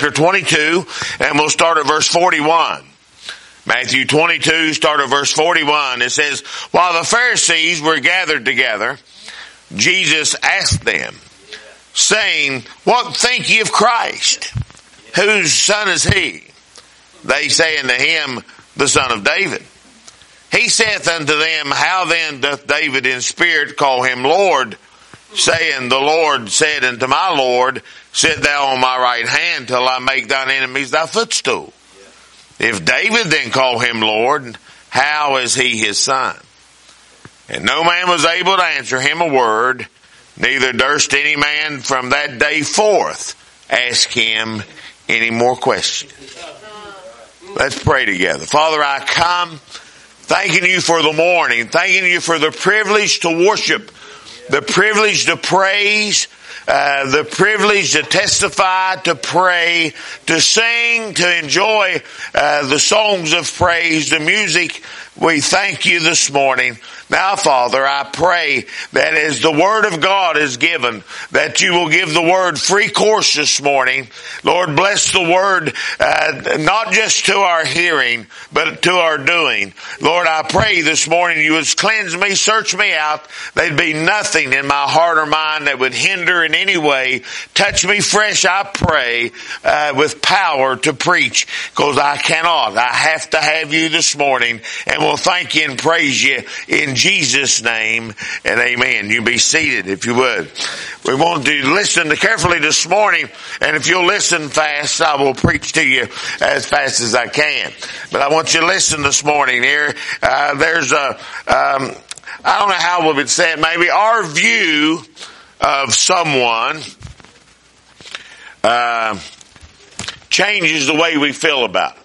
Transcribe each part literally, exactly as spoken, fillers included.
chapter twenty-two, and we'll start at verse forty-one. Matthew twenty-two, start at verse forty-one. It says, while the Pharisees were gathered together, Jesus asked them, saying, what think ye of Christ? Whose son is he? They say unto him, the son of David. He saith unto them, how then doth David in spirit call him Lord, saying, the Lord said unto my Lord, sit thou on my right hand till I make thine enemies thy footstool. If David then call him Lord, how is he his son? And no man was able to answer him a word, neither durst any man from that day forth ask him any more questions. Let's pray together. Father, I come thanking you for the morning, thanking you for the privilege to worship, the privilege to praise, uh, the privilege to testify, to pray, to sing, to enjoy uh, the songs of praise, the music. We thank you this morning. Now, Father, I pray that as the Word of God is given, that you will give the Word free course this morning. Lord, bless the Word, uh, not just to our hearing, but to our doing. Lord, I pray this morning you would cleanse me, search me out. There'd be nothing in my heart or mind that would hinder in any way. Touch me fresh, I pray, uh, with power to preach, because I cannot. I have to have you this morning, and we'll thank you and praise you in Jesus' name, and amen. You be seated if you would. We want to listen carefully this morning, and if you'll listen fast, I will preach to you as fast as I can. But I want you to listen this morning here. Uh, there's a, um, I don't know how we would say it, maybe our view of someone uh, changes the way we feel about it.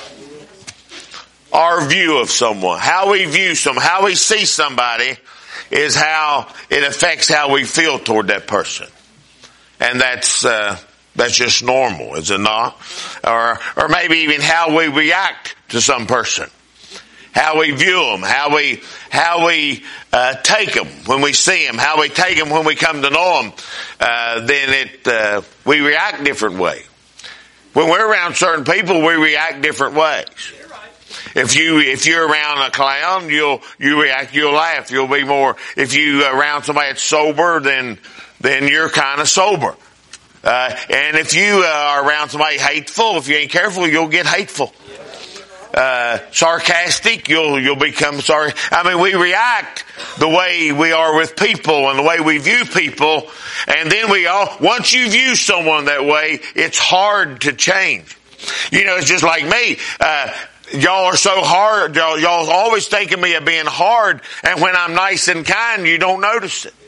Our view of someone, how we view someone, how we see somebody is how it affects how we feel toward that person. And that's, uh, that's just normal, is it not? Or, or maybe even how we react to some person. How we view them, how we, how we, uh, take them when we see them, how we take them when we come to know them, uh, then it, uh, we react different ways. When we're around certain people, we react different ways. If you, if you're around a clown, you'll, you react, you'll laugh, you'll be more, if you around somebody that's sober, then, then you're kind of sober. Uh, and if you uh, are around somebody hateful, if you ain't careful, you'll get hateful. Uh, sarcastic, you'll, you'll become sorry. I mean, we react the way we are with people and the way we view people. And then we all, once you view someone that way, it's hard to change. You know, it's just like me. Uh, Y'all are so hard. Y'all, y'all always think of me as being hard. And when I'm nice and kind, you don't notice it.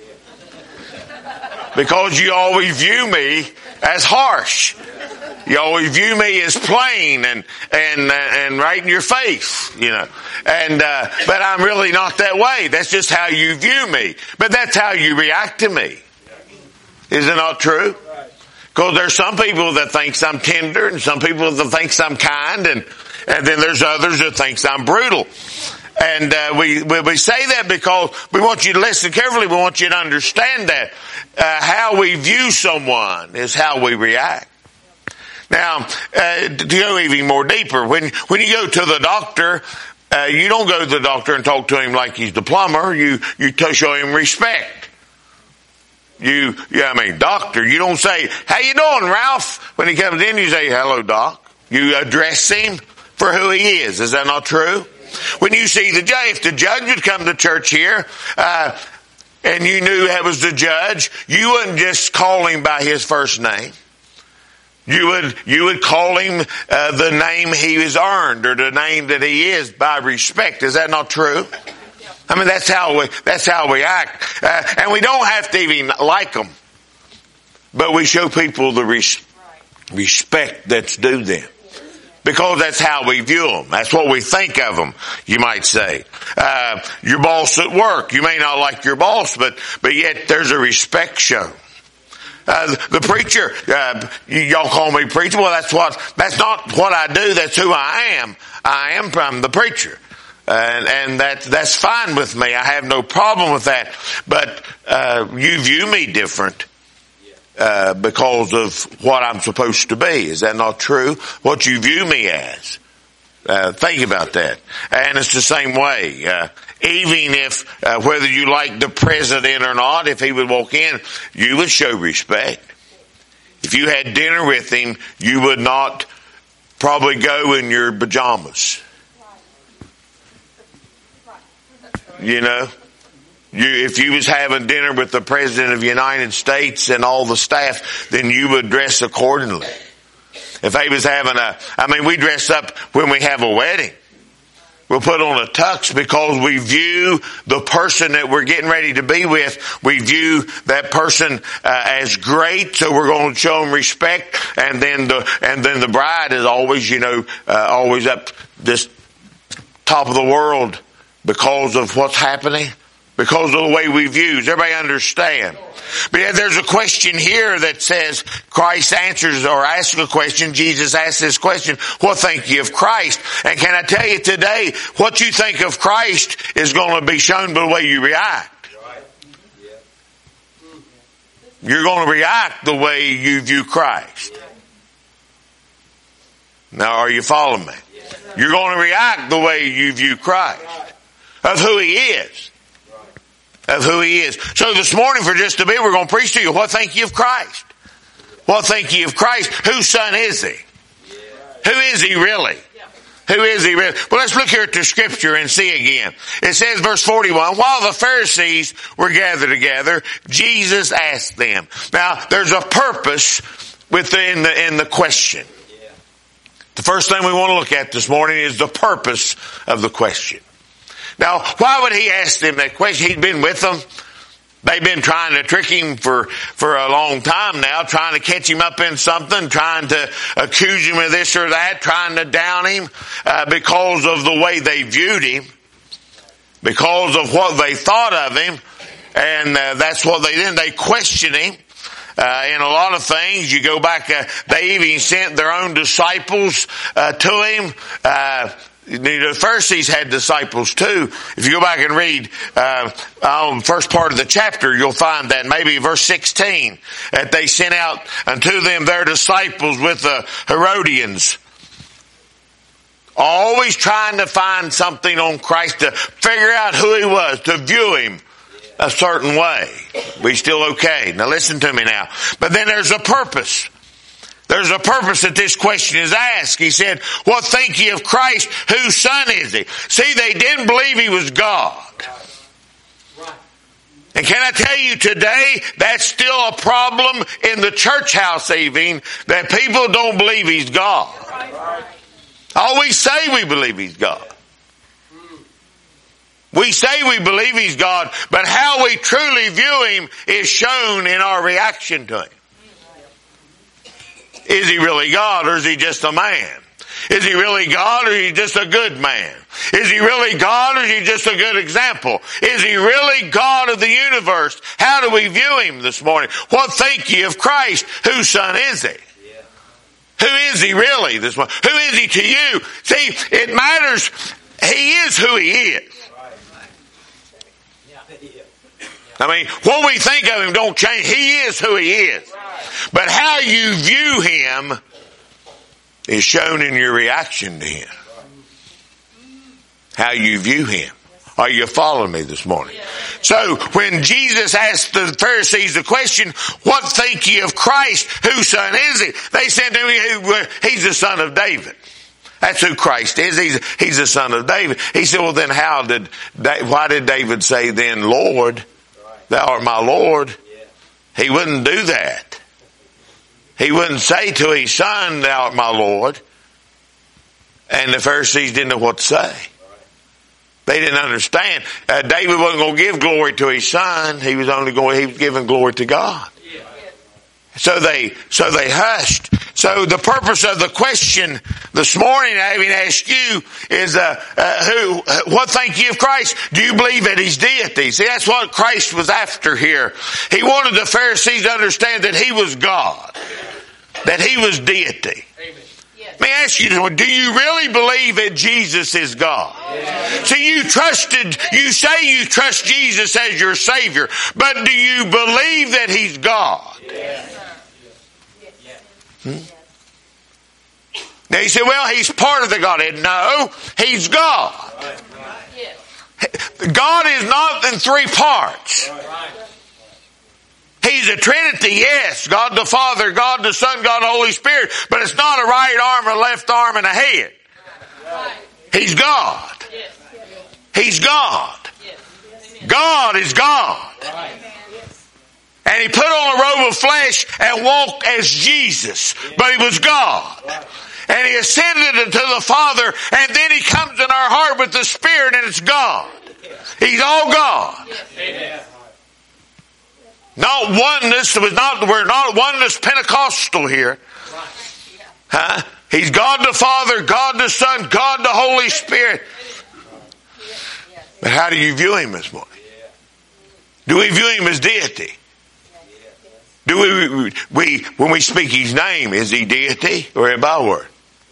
Because you always view me as harsh. You always view me as plain and, and, and right in your face, you know. And, uh, but I'm really not that way. That's just how you view me. But that's how you react to me. Is it not true? Because there's some people that thinks I'm tender and some people that thinks I'm kind, and And then there's others that thinks I'm brutal. And uh, we, we we say that because we want you to listen carefully. We want you to understand that uh, how we view someone is how we react. Now, uh, to go even more deeper, when when you go to the doctor, uh, you don't go to the doctor and talk to him like he's the plumber. You you t- show him respect. You, yeah, I mean, doctor. You don't say, "How you doing, Ralph?" When he comes in, you say, "Hello, Doc." You address him for who he is. Is that not true? When you see the judge, if the judge would come to church here, uh, and you knew that was the judge, you wouldn't just call him by his first name. You would, you would call him, uh, the name he has earned, or the name that he is by respect. Is that not true? I mean, that's how we, that's how we act. Uh, and we don't have to even like them, but we show people the res- respect that's due them. Because that's how we view them. That's what we think of them, you might say. Uh, your boss at work, you may not like your boss, but, but yet there's a respect shown. Uh, the preacher, uh, y- y'all call me preacher. Well, that's what, that's not what I do. That's who I am. I am I'm the preacher. And, and that, that's fine with me. I have no problem with that. But, uh, you view me different. uh, because of what I'm supposed to be. Is that not true? What you view me as. Uh, think about that. And it's the same way. Uh, even if, uh, whether you like the president or not, if he would walk in, you would show respect. If you had dinner with him, you would not probably go in your pajamas. You know? You, if you was having dinner with the President of the United States and all the staff, then you would dress accordingly. If he was having a, I mean, we dress up when we have a wedding. We'll put on a tux because we view the person that we're getting ready to be with. We view that person uh, as great, so we're going to show them respect. And then the and then the bride is always, you know, uh, always up this top of the world because of what's happening, because of the way we view. Does everybody understand? But yet there's a question here that says Christ answers or asks a question. Jesus asks this question, what think you of Christ? And can I tell you today, what you think of Christ is going to be shown by the way you react. You're going to react the way you view Christ. Now, are you following me? You're going to react the way you view Christ. Of who He is. Of who He is. So this morning for just a bit we're going to preach to you. What think you of Christ? What think you of Christ? Whose son is He? Who is He really? Who is He really? Well, let's look here at the scripture and see again. It says verse forty-one, while the Pharisees were gathered together, Jesus asked them. Now there's a purpose within the, in the question. The first thing we want to look at this morning is the purpose of the question. Now, why would He ask them that question? He'd been with them. They've been trying to trick Him for, for a long time now, trying to catch Him up in something, trying to accuse Him of this or that, trying to down Him uh, because of the way they viewed Him, because of what they thought of Him, and uh, that's what they did. They questioned Him. Uh, in a lot of things, you go back, uh, they even sent their own disciples uh, to Him. Uh, The Pharisees had disciples too. If you go back and read uh, on the first part of the chapter, you'll find that maybe verse sixteen, that they sent out unto them their disciples with the Herodians, always trying to find something on Christ, to figure out who He was, to view Him a certain way. We still okay? Now listen to me now. But then there's a purpose. There's a purpose that this question is asked. He said, what think ye of Christ? Whose son is He? See, they didn't believe He was God. And can I tell you today, that's still a problem in the church house even, that people don't believe He's God. Always say we believe He's God. We say we believe He's God, but how we truly view Him is shown in our reaction to Him. Is He really God, or is He just a man? Is He really God, or is He just a good man? Is He really God, or is He just a good example? Is He really God of the universe? How do we view Him this morning? What think ye of Christ? Whose son is He? Yeah. Who is He really this morning? Who is He to you? See, it matters. He is who He is. I mean, what we think of Him don't change. He is who He is. But how you view Him is shown in your reaction to Him. How you view Him. Are you following me this morning? So, when Jesus asked the Pharisees the question, what think ye of Christ? Whose son is He? They said to Him, He's the son of David. That's who Christ is. He's, he's the son of David. He said, well then how did, why did David say then, Lord, Thou art my Lord? He wouldn't do that. He wouldn't say to His son, Thou art my Lord. And the Pharisees didn't know what to say. They didn't understand. Uh, David wasn't going to give glory to his son. He was only going, he was giving glory to God. So they, so they hushed. So the purpose of the question this morning, I even ask you, is, uh, uh, who, what think ye of Christ? Do you believe that He's deity? See, that's what Christ was after here. He wanted the Pharisees to understand that He was God. That He was deity. Amen. Let me ask you, do you really believe that Jesus is God? Yes. So you trusted, you say you trust Jesus as your Savior, but do you believe that He's God? Yes. Hmm? Now you say, well, he's part of the Godhead. No, he's God. God is not in three parts. He's a Trinity, yes. God the Father, God the Son, God the Holy Spirit. But it's not a right arm, a left arm, and a head. He's God. He's God. God is God. And he put on a robe of flesh and walked as Jesus. But he was God. And he ascended into the Father, and then he comes in our heart with the Spirit, and it's God. He's all God. Not oneness. Was not, we're not oneness Pentecostal here. Huh? He's God the Father, God the Son, God the Holy Spirit. But how do you view him this morning? Do we view him as deity? Do we, we when we speak his name, is he deity or a byword?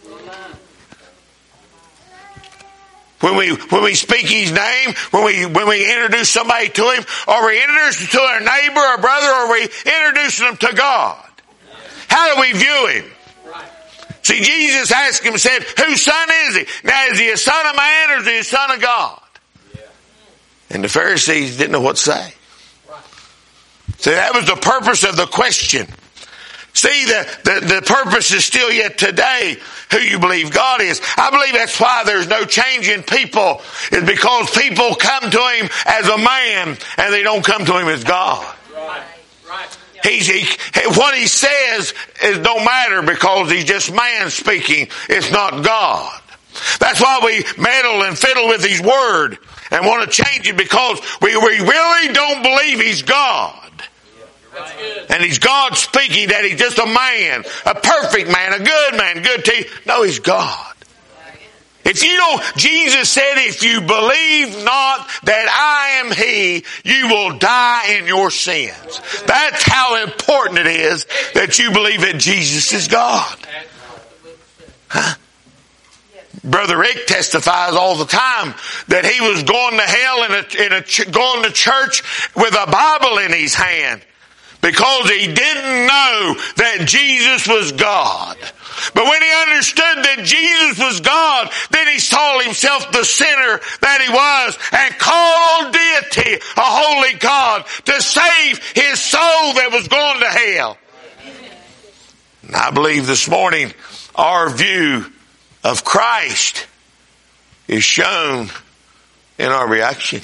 When we when we speak his name, when we when we introduce somebody to him, are we introducing to our neighbor or brother, or are we introducing them to God? How do we view him? See, Jesus asked him, said, whose son is he? Now, is he a son of man or is he a son of God? And the Pharisees didn't know what to say. See, that was the purpose of the question. See, the, the, the purpose is still yet today who you believe God is. I believe that's why there's no change in people, is because people come to him as a man and they don't come to him as God. Right. Right. He's, he, what he says is don't matter because he's just man speaking. It's not God. That's why we meddle and fiddle with his word and want to change it, because we, we really don't believe he's God. That's good. And he's God speaking, that he's just a man, a perfect man, a good man, good to you. No, he's God. If you don't, Jesus said, if you believe not that I am he, you will die in your sins. That's how important it is that you believe that Jesus is God. Huh? Brother Rick testifies all the time that he was going to hell in a, in a, going to church with a Bible in his hand, because he didn't know that Jesus was God. But when he understood that Jesus was God, then he saw himself the sinner that he was and called deity a holy God to save his soul that was going to hell. And I believe this morning our view of Christ is shown in our reaction.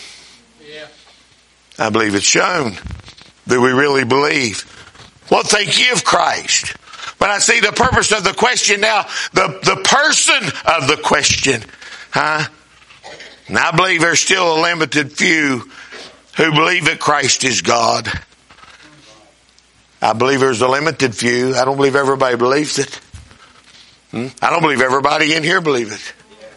I believe it's shown that we really believe. What think ye of Christ? But I see the purpose of the question now, the, the person of the question. Huh? And I believe there's still a limited few who believe that Christ is God. I believe there's a limited few. I don't believe everybody believes it. Hmm? I don't believe everybody in here believes it.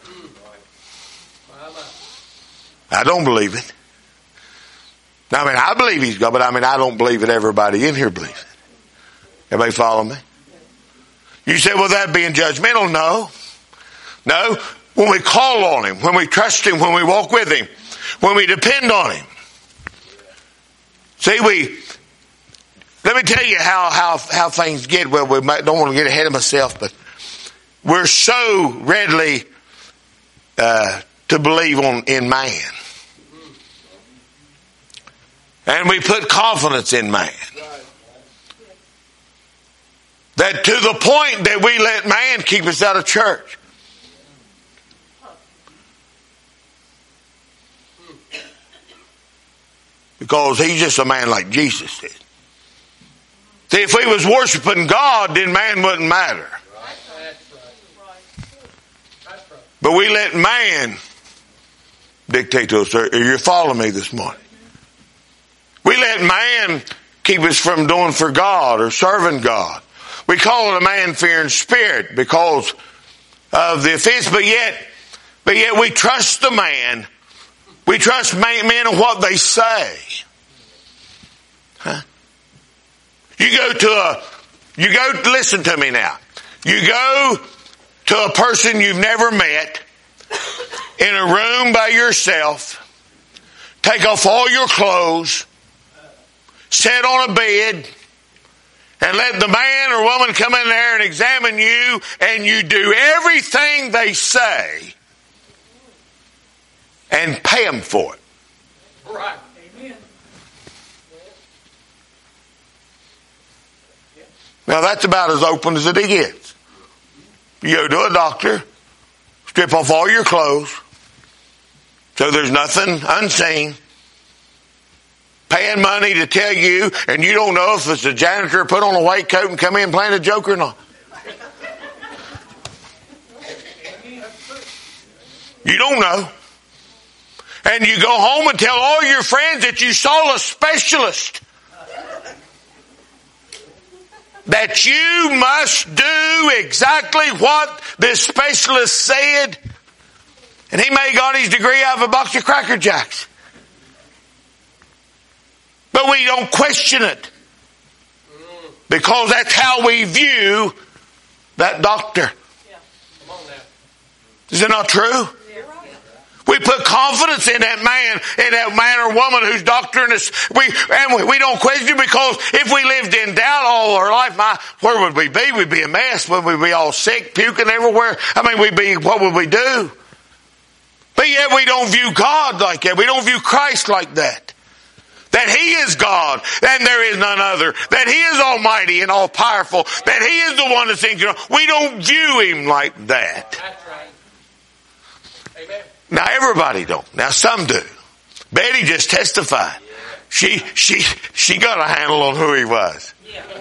I don't believe it. I mean, I believe he's God, but I mean, I don't believe that everybody in here believes it. Everybody follow me? You say, well, that being judgmental? No. No. When we call on him, when we trust him, when we walk with him, when we depend on him. See, we, let me tell you how, how, how things get. Well, we might, don't want to get ahead of myself, but we're so readily, uh, to believe on, in man. And we put confidence in man. That to the point that we let man keep us out of church. Because he's just a man like Jesus did. See, if we was worshiping God, then man wouldn't matter. But we let man dictate to us. Are you following me this morning? We let man keep us from doing for God or serving God. We call it a man-fearing spirit because of the offense, but yet, but yet we trust the man. We trust men and what they say. Huh? You go to a, you go, listen to me now. You go to a person you've never met in a room by yourself, take off all your clothes, sit on a bed, and let the man or woman come in there and examine you, and you do everything they say and pay them for it. Right. Amen. Now that's about as open as it gets. You go to a doctor, strip off all your clothes, so there's nothing unseen. Paying money to tell you, and you don't know if it's a janitor put on a white coat and come in playing a joke or not. You don't know. And you go home and tell all your friends that you saw a specialist. That you must do exactly what this specialist said. And he may have got his degree out of a box of Cracker Jacks. But we don't question it. Because that's how we view that doctor. Is it not true? We put confidence in that man, in that man or woman who's doctoring us. We, and we, we don't question because if we lived in doubt all our life, my, where would we be? We'd be a mess. Would we be all sick, puking everywhere? I mean, we'd be, what would we do? But yet we don't view God like that. We don't view Christ like that. That He is God, and there is none other. That He is almighty and all powerful. That He is the one that's in control. We don't view Him like that. That's right. Amen. Now everybody don't. Now some do. Betty just testified. She she she got a handle on who He was.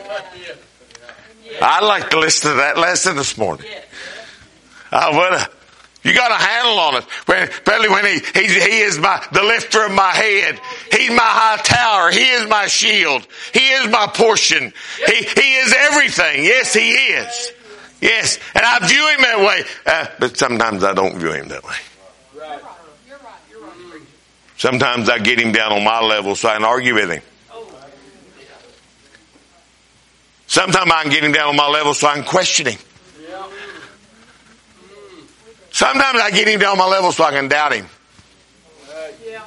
I'd like to listen to that lesson this morning. I would have. You got a handle on it. When, especially when he, he, he is my, the lifter of my head. He's my high tower. He is my shield. He is my portion. He, he is everything. Yes, He is. Yes. And I view Him that way. Uh, but sometimes I don't view Him that way. Sometimes I get Him down on my level so I can argue with Him. Sometimes I can get Him down on my level so I can question Him. Sometimes I get Him down on my level so I can doubt Him. Yeah.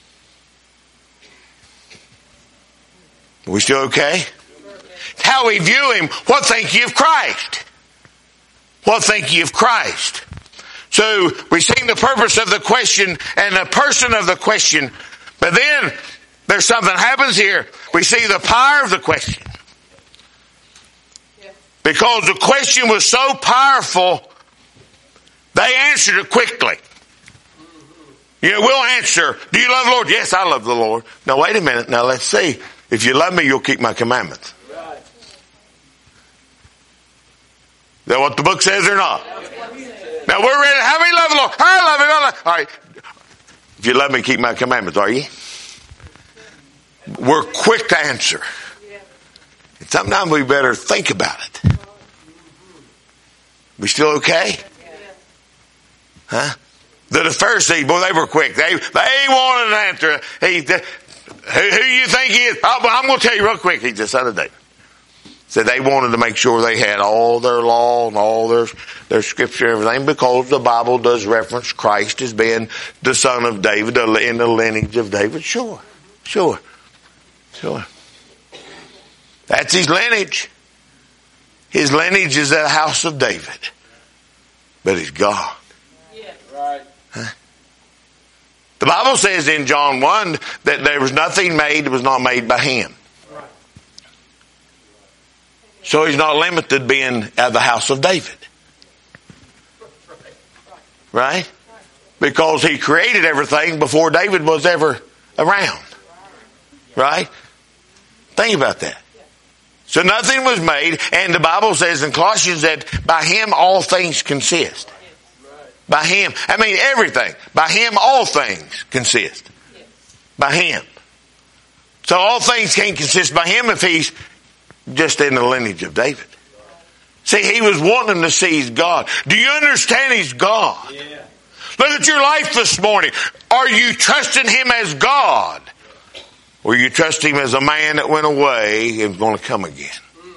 Are we still okay? How we view Him. What think ye of Christ? What think ye of Christ? So we've seen the purpose of the question and the person of the question. But then there's something happens here. We see the power of the question. Because the question was so powerful, they answered it quickly. You know, we'll answer, do you love the Lord? Yes, I love the Lord. Now wait a minute. Now let's see. If you love me, you'll keep my commandments. Right. Is that what the book says or not? Now we're ready. How many love the Lord? I love Him. I love Him. All right. If you love me, keep my commandments, are you? We're quick to answer. And sometimes we better think about it. We still okay? Huh? The, the Pharisees, boy, they were quick. They they wanted an answer. He, the, who, who you think he is? Oh, I'm going to tell you real quick. He's the son of David. So they wanted to make sure they had all their law and all their their scripture and everything, because the Bible does reference Christ as being the son of David, in the lineage of David. Sure, sure, sure. That's his lineage. His lineage is the house of David. But he's God. Right. Huh? The Bible says in John one that there was nothing made that was not made by Him. Right. So He's not limited being at the house of David. Right? Because He created everything before David was ever around. Right? Think about that. So nothing was made, and the Bible says in Colossians that by Him all things consist. By Him. I mean everything. By Him all things consist. By Him. So all things can't consist by Him if He's just in the lineage of David. See, He was wanting to see He's God. Do you understand He's God? Yeah. Look at your life this morning. Are you trusting Him as God? Or you trust Him as a man that went away and is going to come again?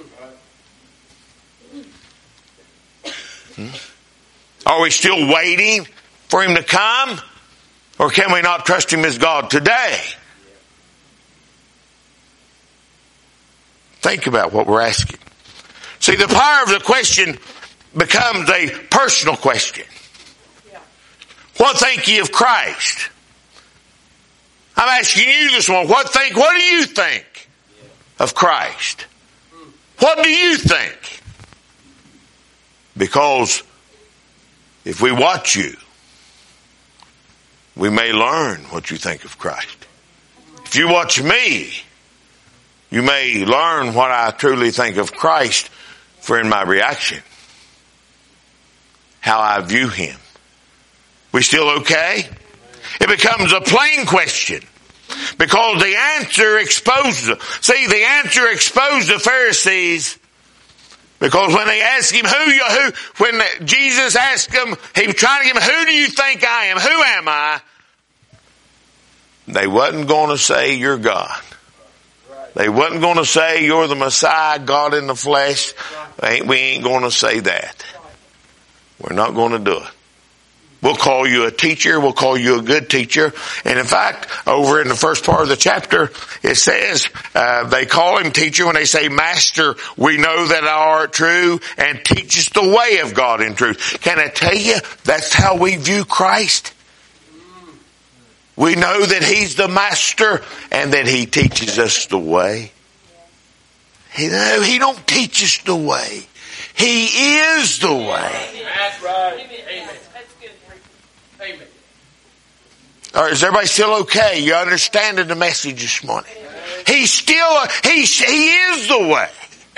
Hmm? Are we still waiting for Him to come? Or can we not trust Him as God today? Think about what we're asking. See, the power of the question becomes a personal question. What think ye of Christ? I'm asking you this one. What think? What do you think of Christ? What do you think? Because if we watch you, we may learn what you think of Christ. If you watch me, you may learn what I truly think of Christ, for in my reaction, how I view Him. We still okay? It becomes a plain question because the answer exposes. See, the answer exposed the Pharisees because when they asked Him, who you, who, when Jesus asked them, He was trying to give them, who do you think I am? Who am I? They wasn't going to say you're God. They wasn't going to say you're the Messiah, God in the flesh. We ain't going to say that. We're not going to do it. We'll call you a teacher. We'll call you a good teacher. And in fact, over in the first part of the chapter, it says uh, they call Him teacher when they say, Master, we know that thou art true and teach us the way of God in truth. Can I tell you, that's how we view Christ. We know that He's the Master and that He teaches us the way. He, no, He don't teach us the way. He is the way. That's right. Amen. Amen. All right, is everybody still okay? You understanding the message this morning? He's still, he, he is the way.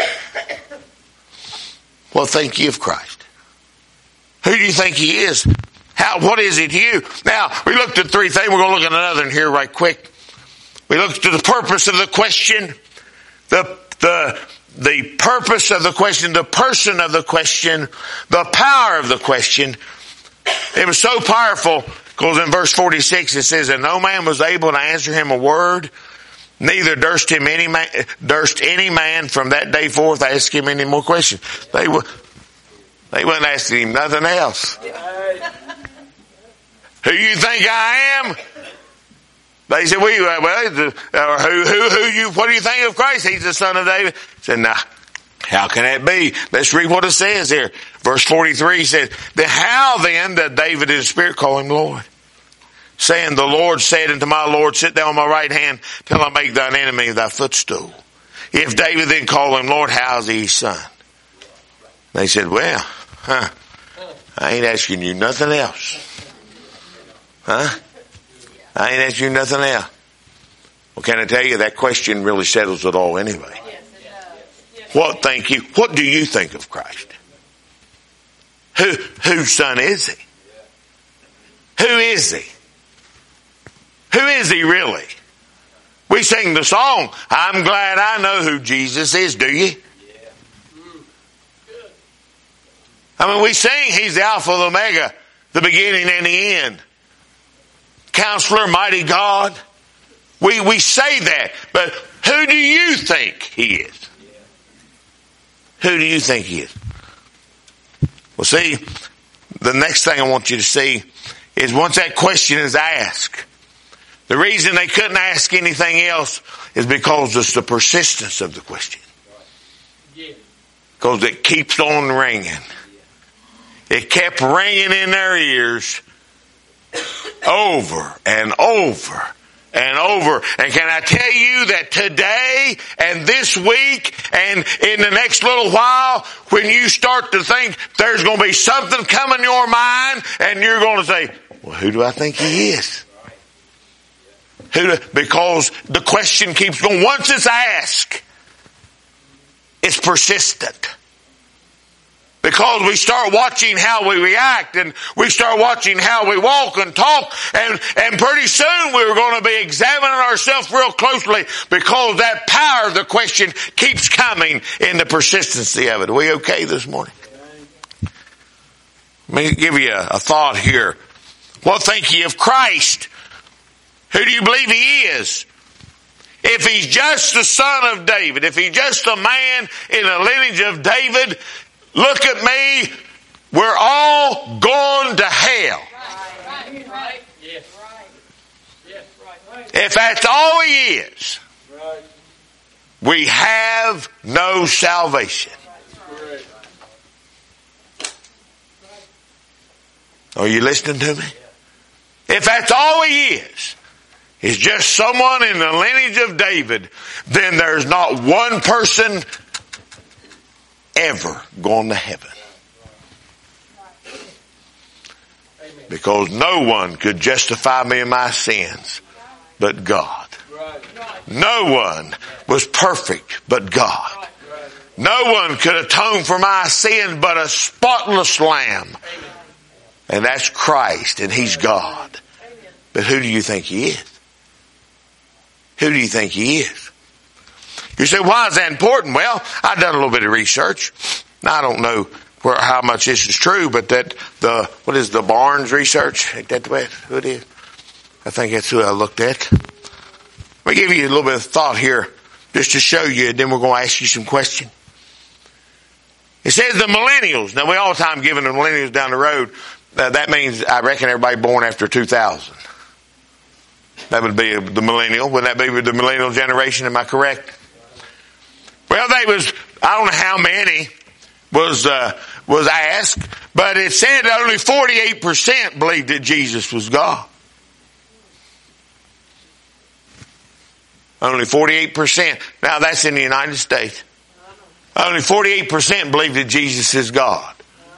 Well, think ye of Christ. Who do you think He is? How, what is He to you? Now, we looked at three things. We're going to look at another one here right quick. We looked at the purpose of the question, the, the, the purpose of the question, the person of the question, the power of the question. It was so powerful because in verse forty-six it says, and no man was able to answer him a word, neither durst him any man, durst any man from that day forth ask him any more questions. They were, they wasn't asking him nothing else. Who you think I am? They said, well, well who, who, who you, what do you think of Christ? He's the son of David. I said, nah, how can that be? Let's read what it says here. Verse forty-three says, then how then did David in the Spirit call Him Lord? Saying, the Lord said unto my Lord, sit down on my right hand till I make thine enemy thy footstool. If David then called Him Lord, how is He His son? They said, well, huh, I ain't asking you nothing else. Huh? I ain't asking you nothing else. Well, can I tell you, that question really settles it all anyway. What think you, what do you think of Christ? Who, whose son is He? Who is He? Who is He really? We sing the song, I'm glad I know who Jesus is, do you? I mean, we sing He's the Alpha, the Omega, the beginning and the end. Counselor, mighty God. We, we say that, but who do you think He is? Who do you think He is? Well, see, the next thing I want you to see is once that question is asked, the reason they couldn't ask anything else is because it's the persistence of the question. Because it keeps on ringing. It kept ringing in their ears over and over and over. And can I tell you that today and this week and in the next little while, when you start to think there's going to be something coming in your mind and you're going to say, well, who do I think He is? Who do, because the question keeps going. Once it's asked, it's persistent. Because we start watching how we react and we start watching how we walk and talk and, and pretty soon we're going to be examining ourselves real closely because that power of the question keeps coming in the persistency of it. Are we okay this morning? Let me give you a, a thought here. What think ye of Christ? Who do you believe He is? If He's just the son of David, if He's just a man in the lineage of David, look at me, we're all going to hell. Right. Right. Yes. Right. Yes. Right. If that's all He is. Right. we have no salvation. Are you listening to me? If that's all he is, is just someone in the lineage of David, then there's not one person ever going to heaven. Because no one could justify me in my sins but God. No one was perfect but God. No one could atone for my sins but a spotless lamb. And that's Christ, and He's God. But who do you think He is? Who do you think He is? You say, why is that important? Well, I've done a little bit of research. Now, I don't know where, how much this is true, but that the, what is the Barnes research? Ain't that what, who it is? I think that's who I looked at. Let me give you a little bit of thought here, just to show you, and then we're going to ask you some questions. It says the millennials. Now, we all the time giving the millennials down the road. Uh, that means, I reckon, everybody born after two thousand. That would be the millennial. Would that be the millennial generation? Am I correct? Well, they was, I don't know how many was, uh, was asked, but it said that only forty-eight percent believed that Jesus was God. Only forty-eight percent. Now that's in the United States. Only forty-eight percent believe that Jesus is God.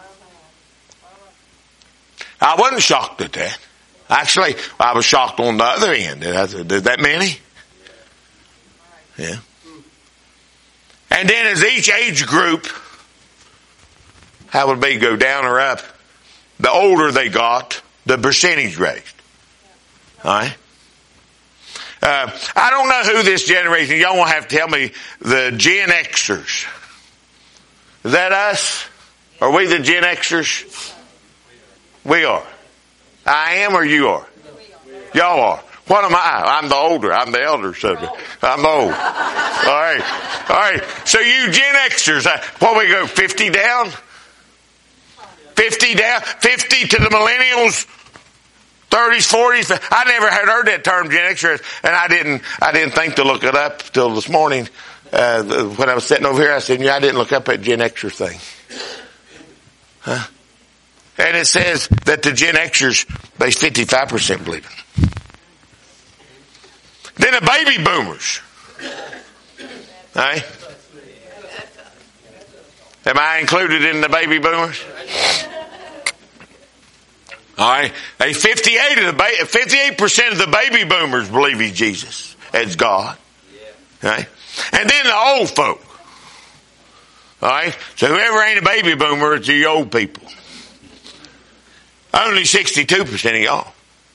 I wasn't shocked at that. Actually, I was shocked on the other end. Did that many? Yeah. And then as each age group, how would it be, go down or up? The older they got, the percentage raised. Alright? Uh, I don't know who this generation, y'all won't have to tell me, the Gen Xers. Is that us? Are we the Gen Xers? We are. I am or you are? Y'all are. What am I? I'm the older. I'm the elder subject. I'm the old. All right. All right. So you Gen Xers, uh, what we go, fifty down? fifty down? fifty to the millennials? thirties, forties? I never had heard that term, Gen Xers, and I didn't, I didn't think to look it up till this morning. Uh, when I was sitting over here, I said, yeah, I didn't look up that Gen Xer thing. Huh? And it says that the Gen Xers, they fifty-five percent believe it. Then the baby boomers. Right? Am I included in the baby boomers? All right. A fifty-eight of the ba- fifty-eight percent of the baby boomers believe He's Jesus as God. Right? And then the old folk. All right. So whoever ain't a baby boomer, it's the old people. Only sixty-two percent of y'all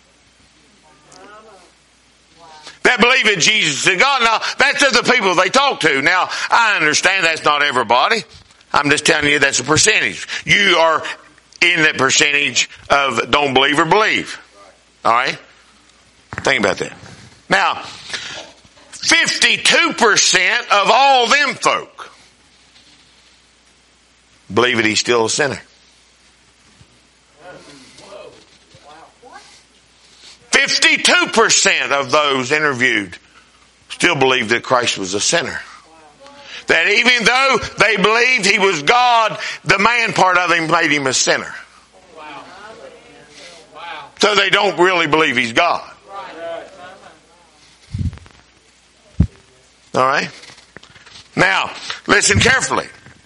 that believe in Jesus is God. Now, that's the people they talk to. Now, I understand that's not everybody. I'm just telling you that's a percentage. You are in that percentage of don't believe or believe. All right? Think about that. Now, fifty-two percent of all them folk believe that He's still a sinner. fifty-two percent of those interviewed still believed that Christ was a sinner. That even though they believed He was God, the man part of Him made Him a sinner. So they don't really believe He's God. Alright? Now, listen carefully.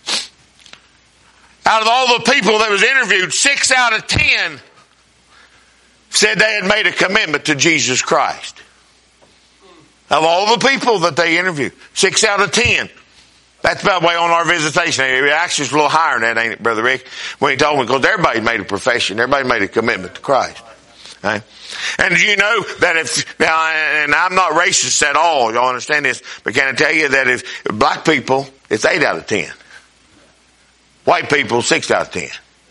Out of all the people that was interviewed, six out of ten said they had made a commitment to Jesus Christ. Of all the people that they interviewed, six out of ten. That's about way on our visitation. Actually, it's a little higher than that, ain't it, Brother Rick? When he told me, because everybody made a profession. Everybody made a commitment to Christ. Right? And you know that if, now, and I'm not racist at all, y'all understand this, but can I tell you that if black people, it's eight out of ten. White people, six out of ten.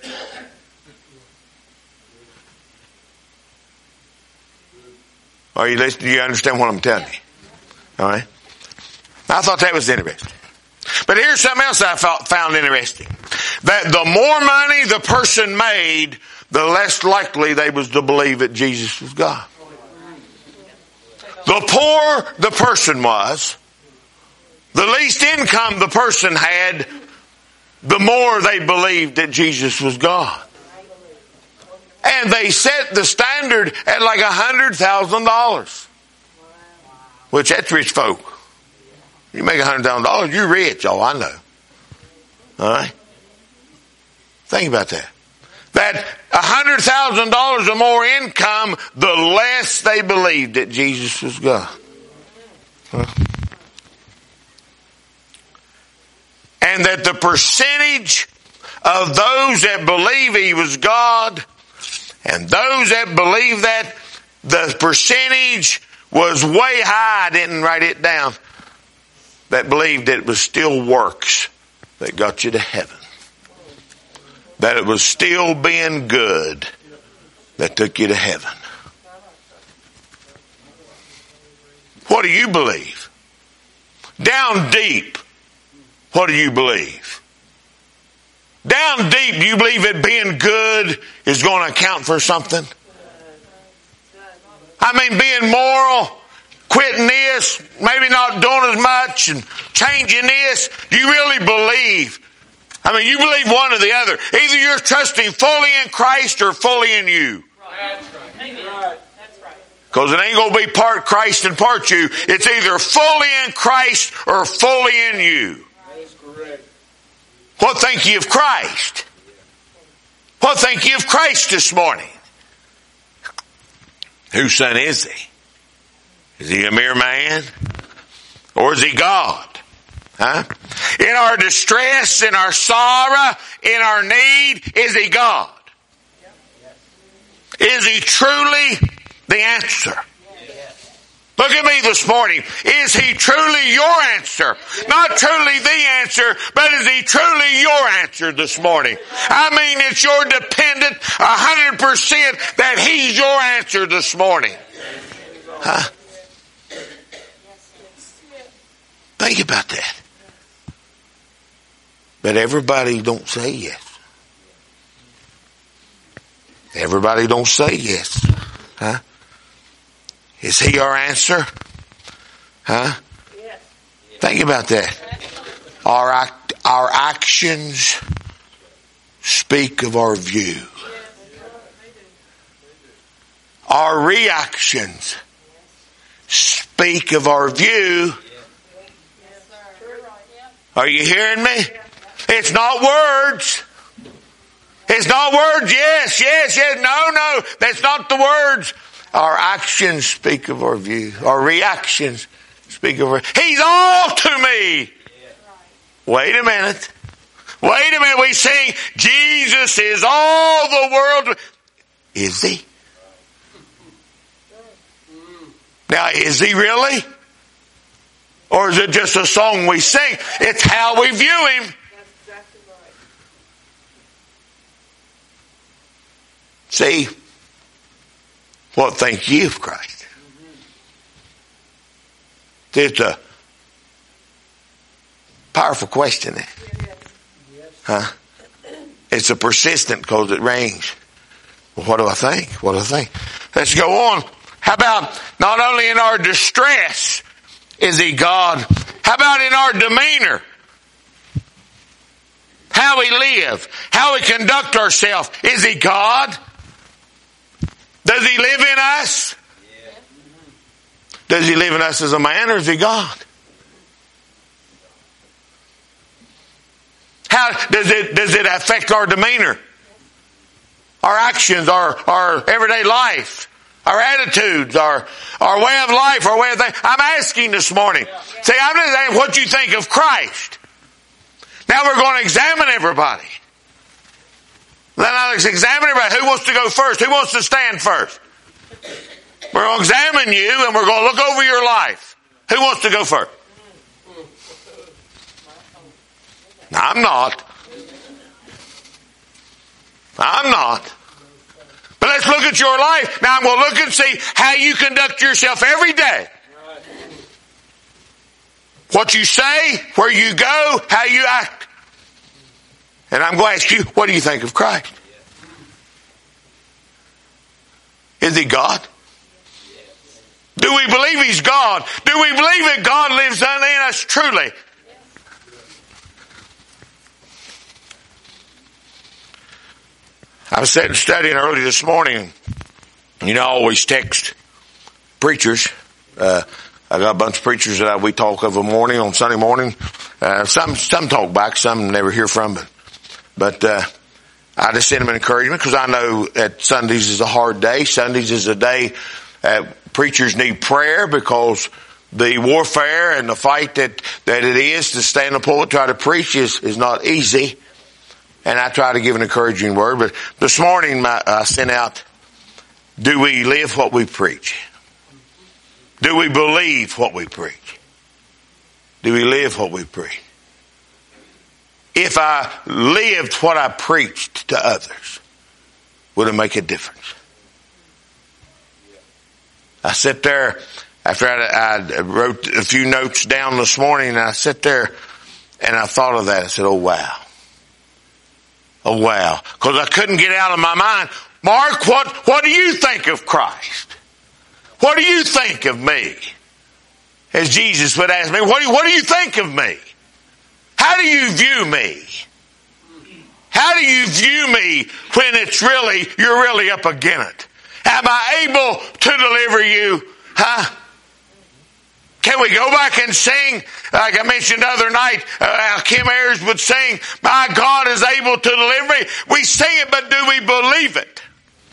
Are you listening? Do you understand what I'm telling you? All right. I thought that was interesting. But here's something else I found interesting. That the more money the person made, the less likely they was to believe that Jesus was God. The poorer the person was, the least income the person had, the more they believed that Jesus was God. And they set the standard at like a hundred thousand dollars. Which that's rich folk. You make a hundred thousand dollars, you're rich. Oh, I know. All right? Think about that. That a hundred thousand dollars or more income, the less they believed that Jesus was God. Huh? And that the percentage of those that believe He was God and those that believe that, the percentage was way high. I didn't write it down. That believed that it was still works that got you to heaven. That it was still being good that took you to heaven. What do you believe? Down deep, what do you believe? Down deep, do you believe that being good is going to account for something? I mean, being moral, quitting this, maybe not doing as much and changing this. Do you really believe? I mean, you believe one or the other. Either you're trusting fully in Christ or fully in you. That's right. Amen. That's right. Because it ain't going to be part Christ and part you. It's either fully in Christ or fully in you. That's correct. What think ye of Christ? What think ye of Christ this morning? Whose son is He? Is He a mere man? Or is He God? Huh? In our distress, in our sorrow, in our need, is He God? Is He truly the answer? Look at me this morning. Is He truly your answer? Not truly the answer, but is He truly your answer this morning? I mean, it's your dependent, a hundred percent that He's your answer this morning. Huh? Think about that. But everybody don't say yes. Everybody don't say yes. Huh? Is He our answer? Huh? Yes. Think about that. Our act, our actions speak of our view. Our reactions speak of our view. Are you hearing me? It's not words. It's not words. Yes, yes, yes. No, no. That's not the words. Our actions speak of our view. Our reactions speak of our... He's all to me. Wait a minute. Wait a minute. We sing, Jesus is all the world. Is He? Now, is He really? Or is it just a song we sing? It's how we view Him. See, what think ye of Christ? It's a powerful question. Huh? It's a persistent because it rings. Well, what do I think? What do I think? Let's go on. How about not only in our distress is He God? How about in our demeanor? How we live? How we conduct ourselves? Is He God? Does He live in us? Does He live in us as a man or is He God? How does it, does it affect our demeanor? Our actions, our, our everyday life, our attitudes, our, our way of life, our way of thinking. I'm asking this morning. See, I'm just saying what you think of Christ. Now we're going to examine everybody. Then let's examine everybody. Who wants to go first? Who wants to stand first? We're going to examine you and we're going to look over your life. Who wants to go first? No, I'm not. I'm not. But let's look at your life. Now I'm going to look and see how you conduct yourself every day. What you say, where you go, how you act. And I'm going to ask you, what do you think of Christ? Is He God? Do we believe He's God? Do we believe that God lives in us truly? I was sitting studying early this morning. You know, I always text preachers. Uh, I got a bunch of preachers that I, we talk of a morning on Sunday morning. Uh, some, some talk back, some never hear from, but, but, uh, I just send them an encouragement because I know that Sundays is a hard day. Sundays is a day uh, preachers need prayer because the warfare and the fight that, that it is to stand in the pulpit, try to preach is, is not easy. And I try to give an encouraging word. But this morning my, I sent out, do we live what we preach? Do we believe what we preach? Do we live what we preach? If I lived what I preached to others, would it make a difference? I sit there, after I, I wrote a few notes down this morning, and I sit there and I thought of that. I said, oh wow. Oh wow. Because I couldn't get out of my mind, Mark, what, what do you think of Christ? What do you think of me? As Jesus would ask me, what do you, what do you think of me? How do you view me? How do you view me when it's really, you're really up against it? Am I able to deliver you? Huh? Can we go back and sing, like I mentioned the other night, uh, Kim Ayers would sing, my God is able to deliver me. We sing it, but do we believe it?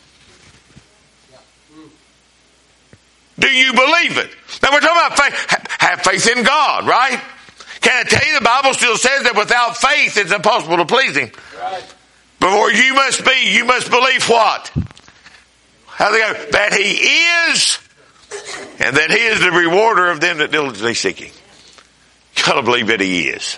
Do you believe it? Now we're talking about faith. Have faith in God, right? Can I tell you, the Bible still says that without faith it's impossible to please Him. Right. Before you must be, you must believe what? How they go? That He is, and that He is the rewarder of them that diligently seek Him. You gotta believe that He is.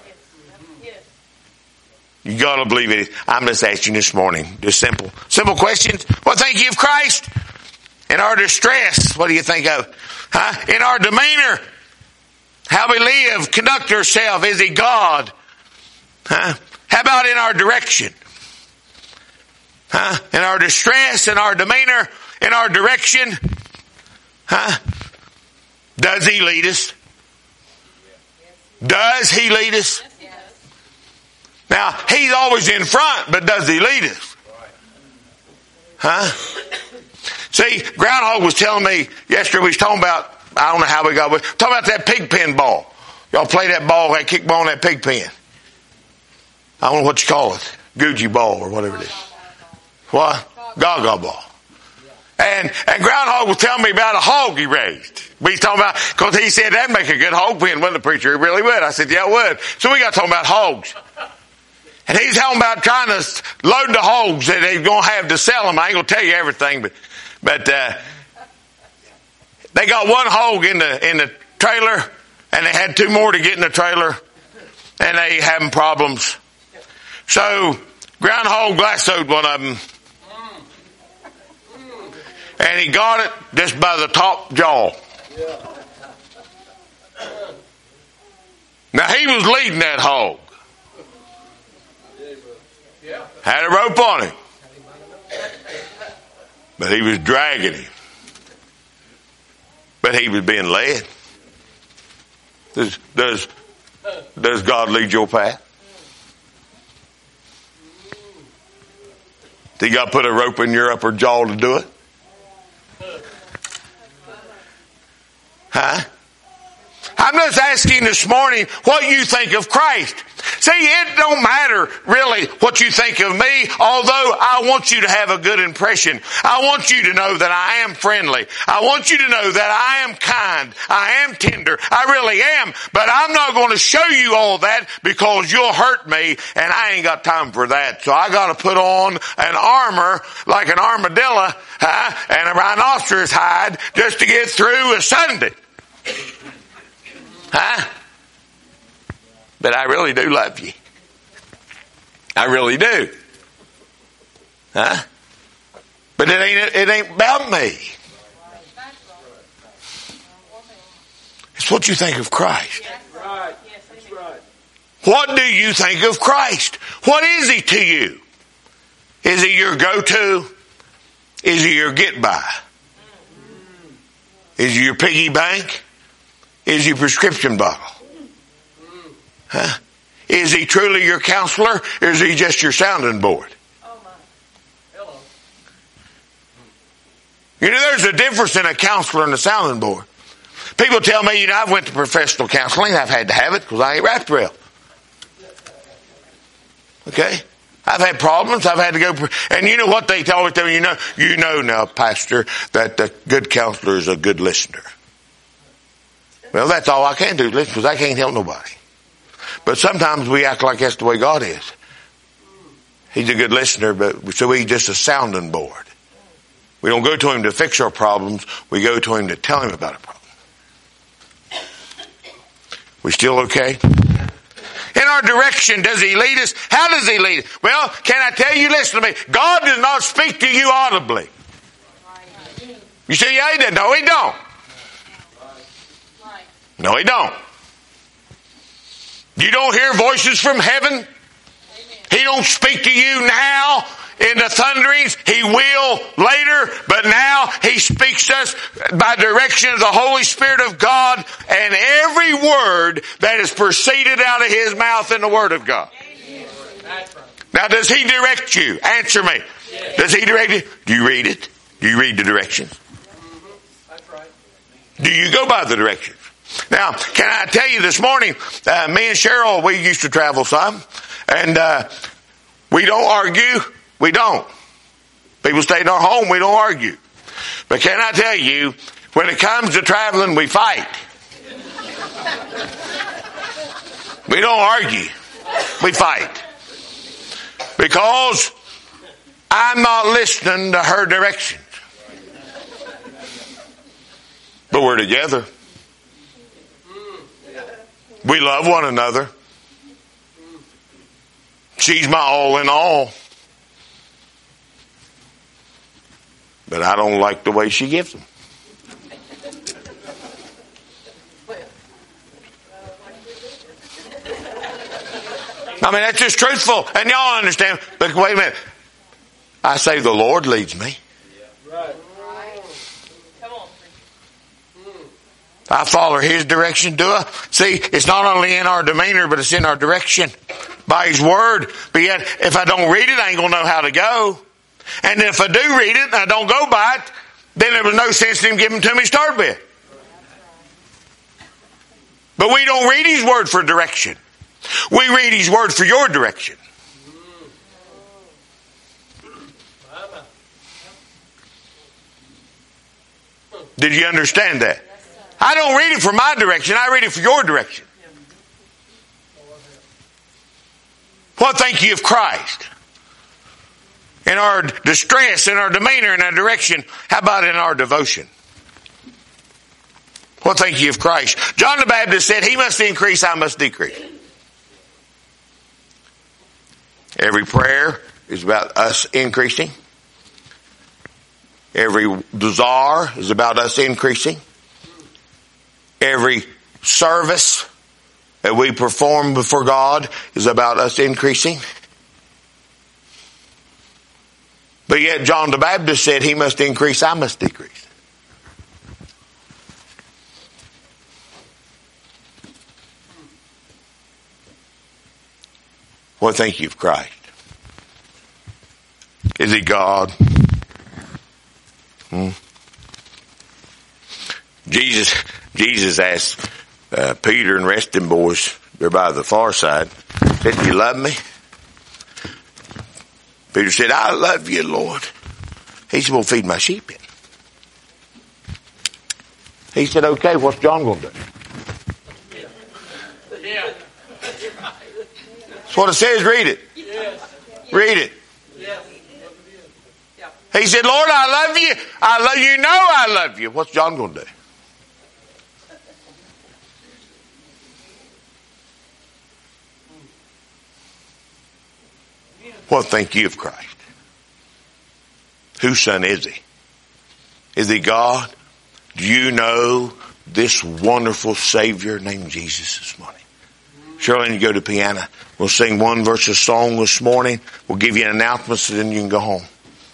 You gotta believe it. I'm just asking this morning, just simple, simple questions. What think you of Christ? In our distress, what do you think of? Huh? In our demeanor, how we live, conduct ourselves, is He God? Huh? How about in our direction? Huh? In our distress, in our demeanor, in our direction? Huh? Does He lead us? Does He lead us? Now, He's always in front, but does He lead us? Huh? See, Groundhog was telling me yesterday, we was talking about, I don't know how we got, but talking about that pig pen ball. Y'all play that ball, that kick ball in that pig pen. I don't know what you call it. Gucci ball or whatever it is. What? Gaga ball. And, and Groundhog was telling me about a hog he raised. We was talking about, cause he said that'd make a good hog pen, wouldn't the preacher? He really would. I said, yeah, it would. So we got talking about hogs. And he's talking about trying to load the hogs that he's going to have to sell them. I ain't going to tell you everything, but, but, uh, they got one hog in the, in the trailer, and they had two more to get in the trailer, and they having problems. So, Groundhog lassoed one of them, and he got it just by the top jaw. Now, he was leading that hog. Had a rope on him. But he was dragging him. But he was being led. Does, does, does God lead your path? He got to put a rope in your upper jaw to do it? Huh? I'm just asking this morning what you think of Christ. See, it don't matter really what you think of me, although I want you to have a good impression. I want you to know that I am friendly. I want you to know that I am kind. I am tender. I really am. But I'm not going to show you all that because you'll hurt me, and I ain't got time for that. So I got to put on an armor like an armadillo huh, and a rhinoceros hide just to get through a Sunday. Huh? But I really do love you. I really do. Huh? But it ain't, it ain't about me. It's what you think of Christ. Right. That's right. What do you think of Christ? What is He to you? Is He your go-to? Is He your get-by? Is He your piggy bank? Is He your prescription bottle? Huh? Is He truly your counselor, or is He just your sounding board? You know, there's a difference in a counselor and a sounding board. People tell me, you know, I've went to professional counseling. I've had to have it because I ain't wrapped well. Okay? I've had problems. I've had to go. And you know what they always tell me? You know, you know now, Pastor, that the good counselor is a good listener. Well, that's all I can do, listen, because I can't help nobody. But sometimes we act like that's the way God is. He's a good listener, but so he's just a sounding board. We don't go to him to fix our problems. We go to him to tell him about a problem. We still okay? In our direction, does he lead us? How does he lead us? Well, can I tell you, listen to me. God does not speak to you audibly. You say, yeah, he did. No, he don't. No, he don't. You don't hear voices from heaven. He don't speak to you now in the thunderings. He will later, but now he speaks to us by direction of the Holy Spirit of God, and every word that is proceeded out of his mouth in the Word of God. Now, does he direct you? Answer me. Does he direct you? Do you read it? Do you read the directions? Do you go by the directions? Now, can I tell you this morning, uh, me and Cheryl, we used to travel some, and uh, we don't argue. We don't. People stay in our home, we don't argue. But can I tell you, when it comes to traveling, we fight. We don't argue. We fight. Because I'm not listening to her directions. But we're together. We love one another. She's my all in all. But I don't like the way she gives them. I mean, that's just truthful. And y'all understand. But wait a minute. I say the Lord leads me. Right. I follow his direction, do I? See, it's not only in our demeanor, but it's in our direction. By his word. But yet, if I don't read it, I ain't going to know how to go. And if I do read it and I don't go by it, then there was no sense in him giving it to me to start with. But we don't read his word for direction. We read his word for your direction. Did you understand that? I don't read it for my direction. I read it for your direction. What think you of Christ? In our distress, in our demeanor, in our direction. How about in our devotion? What think you of Christ? John the Baptist said, he must increase, I must decrease. Every prayer is about us increasing. Every desire is about us increasing. Every service that we perform before God is about us increasing. But yet John the Baptist said, he must increase, I must decrease. What think you of Christ? Is he God? Hmm? Jesus, Jesus asked uh, Peter and the rest of them boys, they're by the far side, said, do you love me? Peter said, I love you, Lord. He said, well, feed my sheep in. He said, okay, what's John going to do? Yeah. That's what it says, read it. Yes. Read it. Yes. He said, Lord, I love you. I love you. You know I love you. What's John going to do? What think you of Christ? Whose son is he? Is he God? Do you know this wonderful Savior named Jesus this morning? Shirley, you go to piano. We'll sing one verse of song this morning. We'll give you an announcement so then you can go home.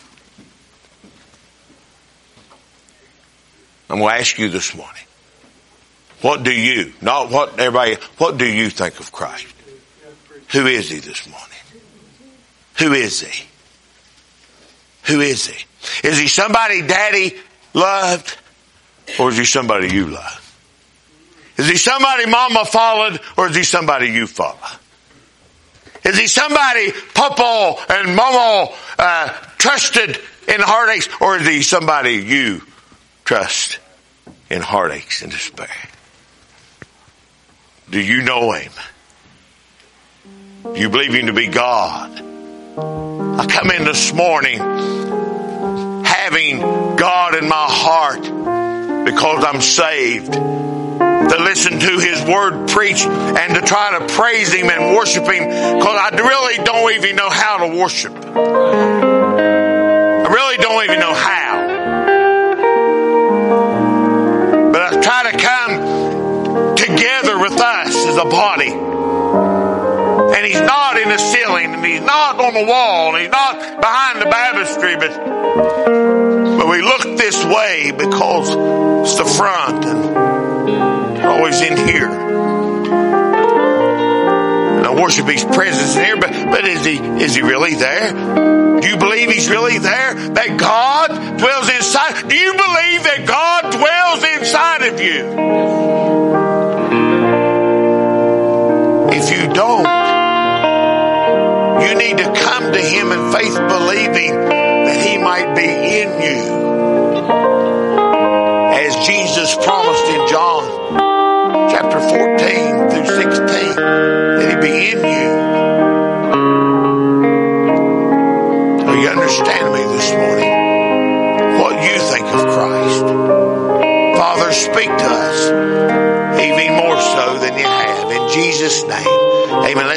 I'm going to ask you this morning. What do you, not what everybody, what do you think of Christ? Who is he this morning? Who is he? Who is he? Is he somebody Daddy loved, or is he somebody you love? Is he somebody mama followed, or is he somebody you follow? Is he somebody papa and mama uh, trusted in heartaches, or is he somebody you trust in heartaches and despair? Do you know him? Do you believe him to be God? I come in this morning having God in my heart because I'm saved, to listen to his word preached and to try to praise him and worship him, because I really don't even know how to worship. I really don't even know how. But I try to come together with us as a body. And he's not in the ceiling, and he's not on the wall, and he's not behind the baptistry, but, but we look this way because it's the front, and we're always in here. And I worship his presence in here, but, but is he, is he really there? Do you believe he's really there? That God dwells inside? Do you believe that God dwells inside of you? If you don't, you need to come to him in faith, believing that he might be in you. As Jesus promised in John chapter fourteen through sixteen, that he be in you. Are you understanding me this morning? What you think of Christ? Father, speak to us even more so than you have. In Jesus' name, amen.